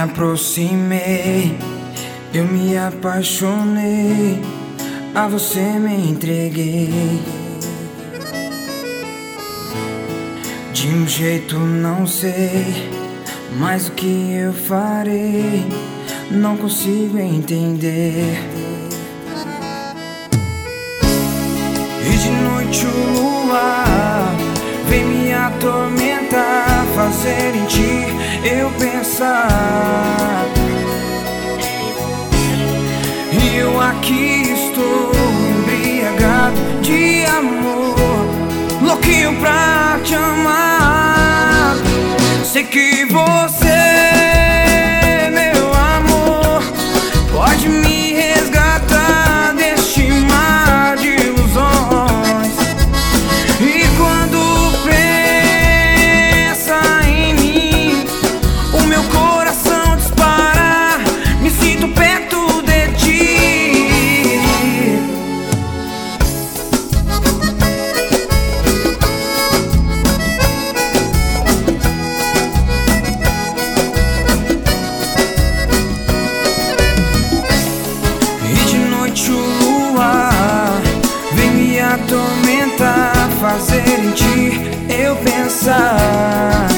aproximei, eu me apaixonei, a você me entreguei. De um jeito não sei, mas o que eu farei, não consigo entender. E de noite o luar vem me atormentar, fazer em ti eu pensar. E eu aqui estou embriagado de amor, louquinho pra te amar. Sei que você, meu amor, pode me resgatar deste mar de ilusões. E quando pensa em mim, o meu coração dispara, me sinto perto de ti. O luar vem me atormentar, fazer em ti eu pensar.